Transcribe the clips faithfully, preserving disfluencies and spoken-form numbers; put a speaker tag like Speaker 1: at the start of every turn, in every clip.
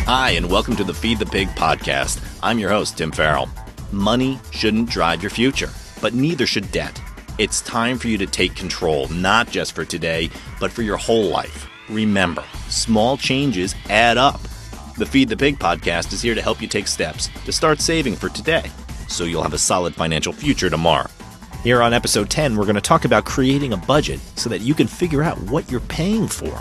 Speaker 1: Hi, and welcome to the Feed the Pig podcast. I'm your host, Tim Farrell. Money shouldn't drive your future, but neither should debt. It's time for you to take control, not just for today, but for your whole life. Remember, small changes add up. The Feed the Pig podcast is here to help you take steps to start saving for today, so you'll have a solid financial future tomorrow. Here on episode ten, we're going to talk about creating a budget so that you can figure out what you're paying for.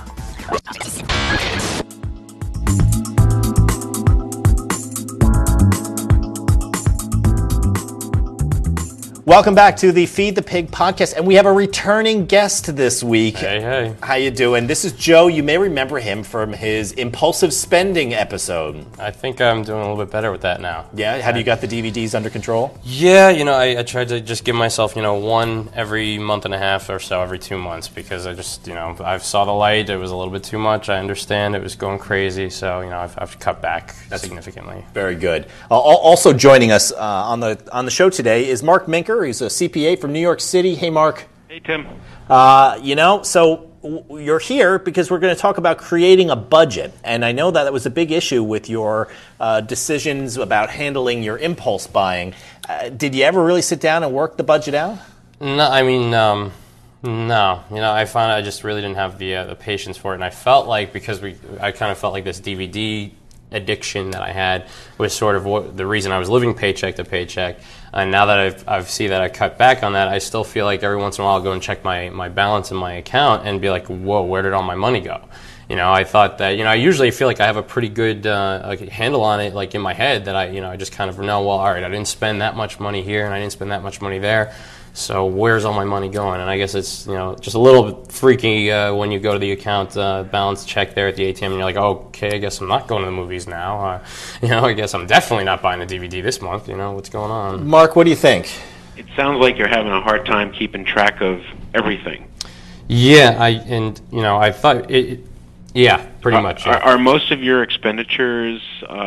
Speaker 1: Welcome back to the Feed the Pig podcast, and we have a returning guest this week.
Speaker 2: Hey, hey.
Speaker 1: How you doing? This is Joe. You may remember him from his impulsive spending episode.
Speaker 2: I think I'm doing a little bit better with that now.
Speaker 1: Yeah? Have you got the D V Ds under control?
Speaker 2: Yeah, you know, I, I tried to just give myself, you know, one every month and a half or so, every two months, because I just, you know, I saw the light. It was a little bit too much. I understand it was going crazy, so, you know, I've, I've cut back That's significantly.
Speaker 1: Very good. Uh, also joining us uh, on the on the show today is Mark Minker. He's a C P A from New York City. Hey, Mark.
Speaker 3: Hey, Tim.
Speaker 1: Uh, you know, so w- you're here because we're going to talk about creating a budget. And I know that that was a big issue with your uh, decisions about handling your impulse buying. Uh, did you ever really sit down and work the budget out?
Speaker 2: No, I mean, um, no. You know, I found I just really didn't have the uh, the patience for it. And I felt like, because we, I kind of felt like this D V D addiction that I had was sort of what, the reason I was living paycheck to paycheck. And now that I've, I've see that I cut back on that, I still feel like every once in a while I'll go and check my, my balance in my account and be like, whoa, where did all my money go? You know, I thought that, you know, I usually feel like I have a pretty good uh, like handle on it, like in my head, that I, you know, I just kind of know, well, all right, I didn't spend that much money here and I didn't spend that much money there. So where's all my money going? And I guess it's, you know, just a little bit freaky uh, when you go to the account uh, balance check there at the A T M and you're like, oh, okay, I guess I'm not going to the movies now. Uh, you know, I guess I'm definitely not buying a D V D this month. You know, what's going on?
Speaker 1: Mark, what do you think?
Speaker 3: It sounds like you're having a hard time keeping track of everything.
Speaker 2: Yeah, I and, you know, I thought, it, it, yeah, pretty
Speaker 3: are,
Speaker 2: much. Yeah.
Speaker 3: Are, are most of your expenditures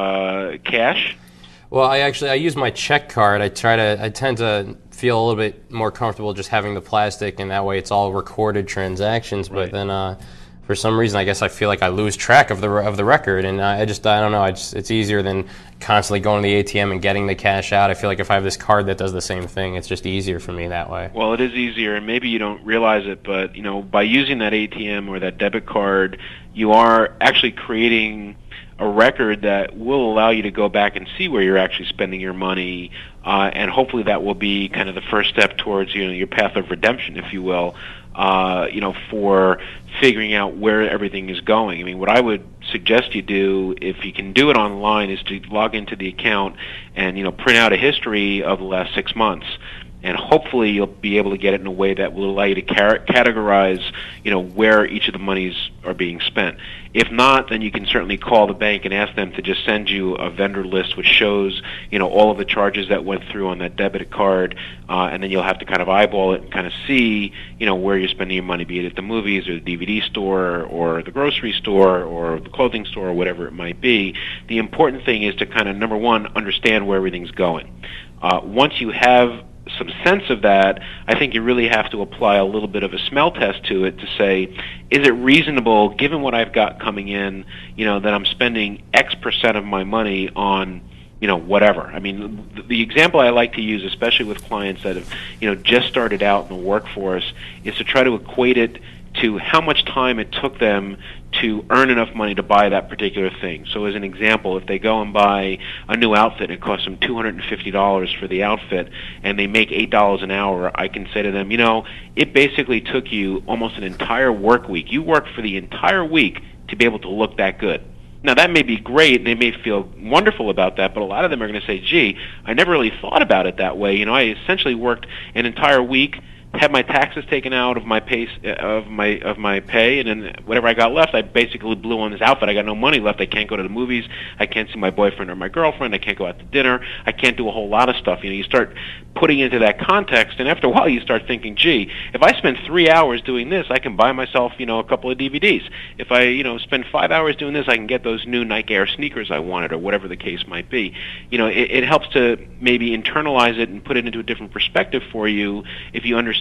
Speaker 3: uh, cash?
Speaker 2: Well, I actually, I use my check card. I try to, I tend to feel a little bit more comfortable just having the plastic, and that way it's all recorded transactions.
Speaker 3: Right.
Speaker 2: But then, uh, for some reason, I guess I feel like I lose track of the of the record, and I just, I don't know. I just, it's easier than constantly going to the A T M and getting the cash out. I feel like if I have this card that does the same thing, it's just easier for me that way.
Speaker 3: Well, it is easier, and maybe you don't realize it, but you know, by using that A T M or that debit card, you are actually creating a record that will allow you to go back and see where you're actually spending your money, uh, and hopefully that will be kind of the first step towards, you know, your path of redemption, if you will, uh, you know, for figuring out where everything is going. I mean, what I would suggest you do, if you can do it online, is to log into the account and, you know, print out a history of the last six months. And hopefully you'll be able to get it in a way that will allow you to car- categorize, you know, where each of the monies are being spent. If not, then you can certainly call the bank and ask them to just send you a vendor list which shows, you know, all of the charges that went through on that debit card, uh, and then you'll have to kind of eyeball it and kind of see, you know, where you're spending your money, be it at the movies or the D V D store or the grocery store or the clothing store or whatever it might be. The important thing is to kind of, number one, understand where everything's going. Uh, once you have some sense of that, I think you really have to apply a little bit of a smell test to it to say, is it reasonable, given what I've got coming in, you know, that I'm spending X percent of my money on, you know, whatever. I mean, the, the example I like to use, especially with clients that have, you know, just started out in the workforce, is to try to equate it to how much time it took them to earn enough money to buy that particular thing. So as an example, if they go and buy a new outfit and it costs them two hundred fifty dollars for the outfit and they make eight dollars an hour, I can say to them, you know, it basically took you almost an entire work week. You worked for the entire week to be able to look that good. Now, that may be great, and they may feel wonderful about that, but a lot of them are going to say, gee, I never really thought about it that way. You know, I essentially worked an entire week, had my taxes taken out of my pay, of my of my pay, and then whatever I got left, I basically blew on this outfit. I got no money left. I can't go to the movies. I can't see my boyfriend or my girlfriend. I can't go out to dinner. I can't do a whole lot of stuff. You know, you start putting into that context, and after a while, you start thinking, gee, if I spend three hours doing this, I can buy myself, you know, a couple of D V Ds. If I, you know, spend five hours doing this, I can get those new Nike Air sneakers I wanted, or whatever the case might be. You know, it, it helps to maybe internalize it and put it into a different perspective for you if you understand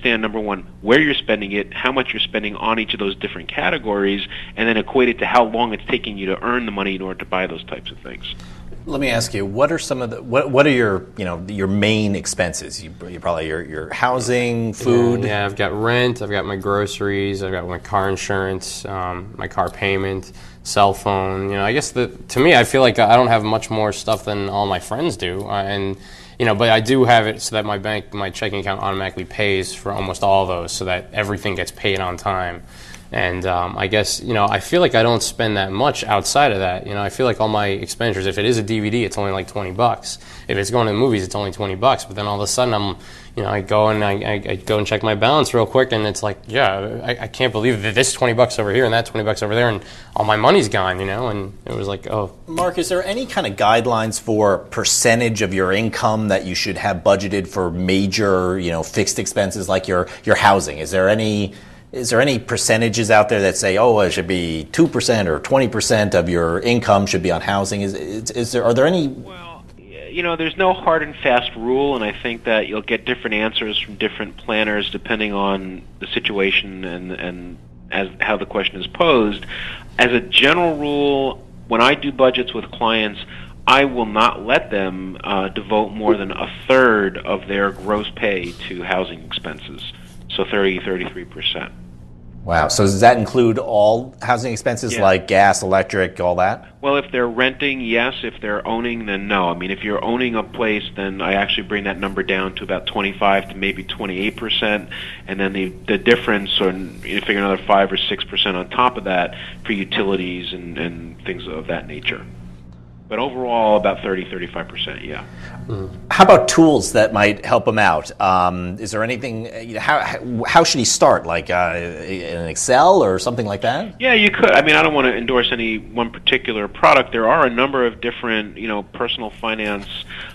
Speaker 3: understand, number one, where you're spending it, how much you're spending on each of those different categories, and then equate it to how long it's taking you to earn the money in order to buy those types of things.
Speaker 1: Let me ask you, what are some of the what what are your you know your main expenses? You, you probably your your housing, food.
Speaker 2: Yeah, yeah, I've got rent, I've got my groceries, I've got my car insurance, um, my car payment, cell phone. You know, I guess the to me, I feel like I don't have much more stuff than all my friends do, uh, and you know, but I do have it so that my bank, my checking account automatically pays for almost all of those, so that everything gets paid on time. And um, I guess, you know, I feel like I don't spend that much outside of that. You know, I feel like all my expenditures, if it is a D V D, it's only like twenty bucks. If it's going to the movies, it's only twenty bucks. But then all of a sudden, I'm, you know, I go and I, I, I go and check my balance real quick, and it's like, yeah, I, I can't believe that this twenty bucks over here and that twenty bucks over there, and all my money's gone, you know. And it was like, oh.
Speaker 1: Mark, is there any kind of guidelines for percentage of your income that you should have budgeted for major, you know, fixed expenses like your your housing? Is there any Is there any percentages out there that say, oh, it should be two percent or twenty percent of your income should be on housing? Is, is, is there, are there any?
Speaker 3: Well, you know, there's no hard and fast rule, and I think that you'll get different answers from different planners depending on the situation and, and as how the question is posed. As a general rule, when I do budgets with clients, I will not let them uh, devote more than a third of their gross pay to housing expenses. So thirty, thirty-three percent.
Speaker 1: Wow. So does that include all housing expenses
Speaker 3: Yeah.
Speaker 1: like gas, electric, all that?
Speaker 3: Well, if they're renting, yes. If they're owning, then no. I mean, if you're owning a place, then I actually bring that number down to about twenty-five to maybe twenty-eight percent, and then the the difference, or you figure another five or six percent on top of that for utilities and, and things of that nature. But overall, about thirty, thirty-five percent, yeah.
Speaker 1: How about tools that might help him out? Um, is there anything, you know, how, how should he start? Like uh, an Excel or something like that?
Speaker 3: Yeah, you could. I mean, I don't want to endorse any one particular product. There are a number of different, you know, personal finance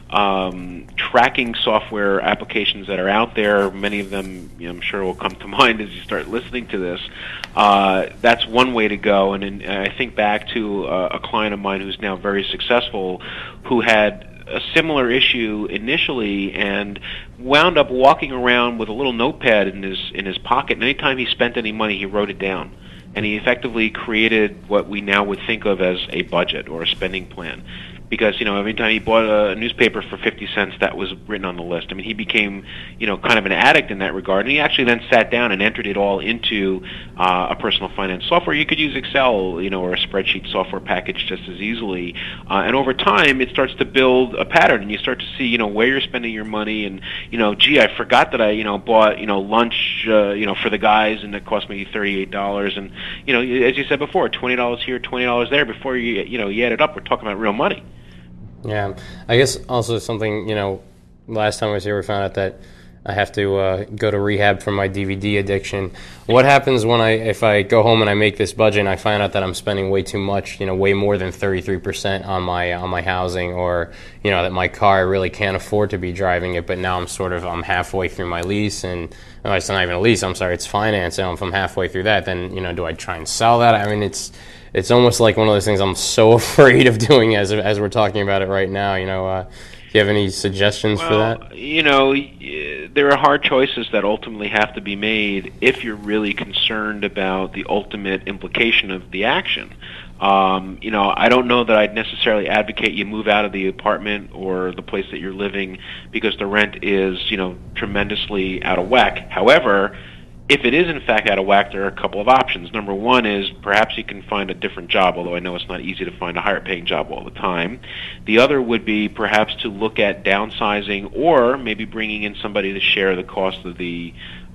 Speaker 3: um, tracking software applications that are out there. Many of them, you know, I'm sure will come to mind as you start listening to this. Uh, that's one way to go. And, and I think back to uh, a client of mine who's now very successful, who had a similar issue initially and wound up walking around with a little notepad in his in his pocket, and anytime he spent any money, he wrote it down. And he effectively created what we now would think of as a budget or a spending plan. Because, you know, every time he bought a newspaper for fifty cents, that was written on the list. I mean, he became, you know, kind of an addict in that regard. And he actually then sat down and entered it all into uh, a personal finance software. You could use Excel, you know, or a spreadsheet software package just as easily. Uh, and over time, it starts to build a pattern, and you start to see, you know, where you're spending your money. And, you know, gee, I forgot that I, you know, bought, you know, lunch, uh, you know, for the guys, and it cost me thirty-eight dollars. And, you know, as you said before, twenty dollars here, twenty dollars there. Before you, you know, you add it up, we're talking about real money.
Speaker 2: Yeah, I guess also something, you know, last time I was here we found out that I have to uh, go to rehab for my D V D addiction. What happens when I, if I go home and I make this budget and I find out that I'm spending way too much, you know, way more than thirty-three percent on my on my housing, or, you know, that my car, I really can't afford to be driving it, but now I'm sort of, I'm halfway through my lease, and, no, it's not even a lease, I'm sorry, it's finance, and if I'm halfway through that, then, you know, do I try and sell that? I mean, it's, it's almost like one of those things I'm so afraid of doing as as we're talking about it right now. You know, uh, do you have any suggestions
Speaker 3: well,
Speaker 2: for that?
Speaker 3: You know, there are hard choices that ultimately have to be made if you're really concerned about the ultimate implication of the action. Um, you know, I don't know that I'd necessarily advocate you move out of the apartment or the place that you're living because the rent is, you know, tremendously out of whack. However, if it is in fact out of whack, there are a couple of options. Number one is perhaps you can find a different job, although I know it's not easy to find a higher paying job all the time. The other would be perhaps to look at downsizing, or maybe bringing in somebody to share the cost of the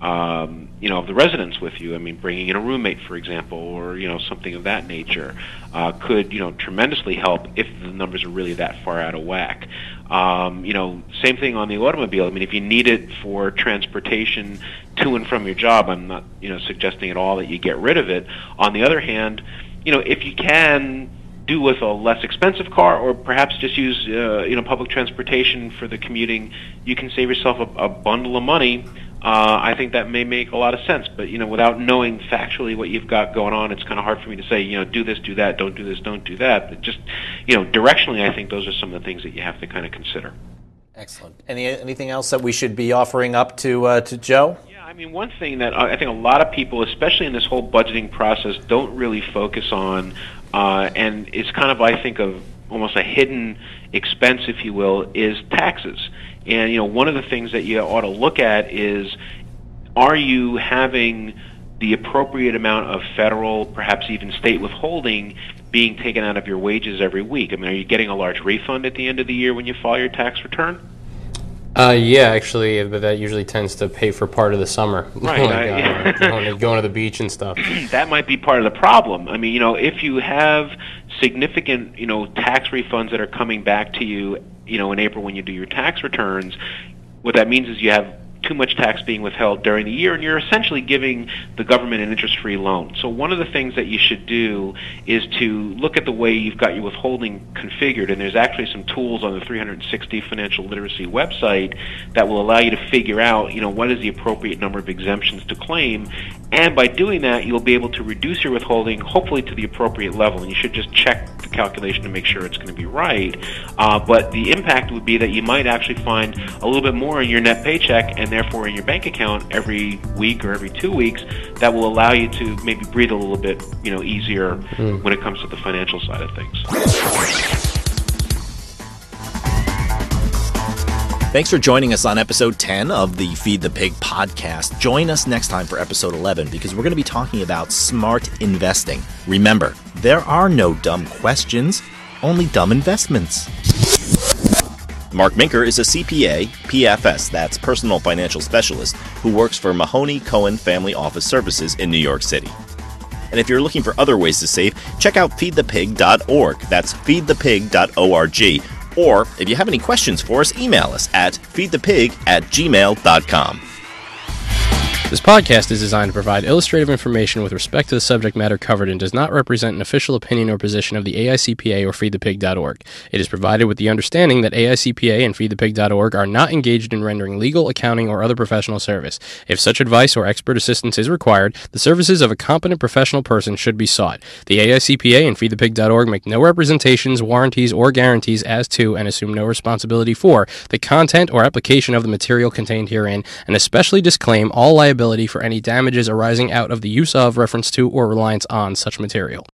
Speaker 3: um, you know, of the residence with you. I mean, bringing in a roommate, for example, or, you know, something of that nature uh, could, you know, tremendously help if the numbers are really that far out of whack. Um, you know, same thing on the automobile. I mean, if you need it for transportation to and from your job, I'm not, you know, suggesting at all that you get rid of it. On the other hand, you know, if you can do with a less expensive car, or perhaps just use, uh, you know, public transportation for the commuting, you can save yourself a, a bundle of money. Uh, I think that may make a lot of sense, but, you know, without knowing factually what you've got going on, it's kind of hard for me to say, you know, do this, do that, don't do this, don't do that. But just, you know, directionally, I think those are some of the things that you have to kind of consider.
Speaker 1: Excellent. Any anything else that we should be offering up to uh, to Joe?
Speaker 3: Yeah, I mean, one thing that I think a lot of people, especially in this whole budgeting process, don't really focus on, uh, and it's kind of, I think, of almost a hidden expense, if you will, is taxes. And, you know, one of the things that you ought to look at is, are you having the appropriate amount of federal, perhaps even state withholding being taken out of your wages every week? I mean, are you getting a large refund at the end of the year when you file your tax return?
Speaker 2: Uh, yeah, actually, but that usually tends to pay for part of the summer.
Speaker 3: Right.
Speaker 2: like,
Speaker 3: I,
Speaker 2: uh, going, going to the beach and stuff.
Speaker 3: That might be part of the problem. I mean, you know, if you have significant, you know, tax refunds that are coming back to you, you know, in April when you do your tax returns, what that means is you have too much tax being withheld during the year, and you're essentially giving the government an interest-free loan. So one of the things that you should do is to look at the way you've got your withholding configured, and there's actually some tools on the three sixty Financial Literacy website that will allow you to figure out, you know, what is the appropriate number of exemptions to claim, and by doing that, you'll be able to reduce your withholding, hopefully to the appropriate level, and you should just check the calculation to make sure it's going to be right. Uh, but the impact would be that you might actually find a little bit more in your net paycheck, and therefore in your bank account every week or every two weeks that will allow you to maybe breathe a little bit, you know, easier mm. when it comes to the financial side of things.
Speaker 1: Thanks for joining us on episode ten of the Feed the Pig podcast. Join us next time for episode eleven because we're going to be talking about smart investing. Remember, there are no dumb questions, only dumb investments. Mark Minker is a C P A, P F S, that's Personal Financial Specialist, who works for Mahoney Cohen Family Office Services in New York City. And if you're looking for other ways to save, check out feed the pig dot org. That's feed the pig dot org. Or if you have any questions for us, email us at feedthepig at gmail dot com.
Speaker 2: This podcast is designed to provide illustrative information with respect to the subject matter covered and does not represent an official opinion or position of the A I C P A or feed the pig dot org. It is provided with the understanding that A I C P A and feed the pig dot org are not engaged in rendering legal, accounting, or other professional service. If such advice or expert assistance is required, the services of a competent professional person should be sought. The A I C P A and feed the pig dot org make no representations, warranties, or guarantees as to, and assume no responsibility for, the content or application of the material contained herein, and especially disclaim all liability for any damages arising out of the use of, reference to, or reliance on such material.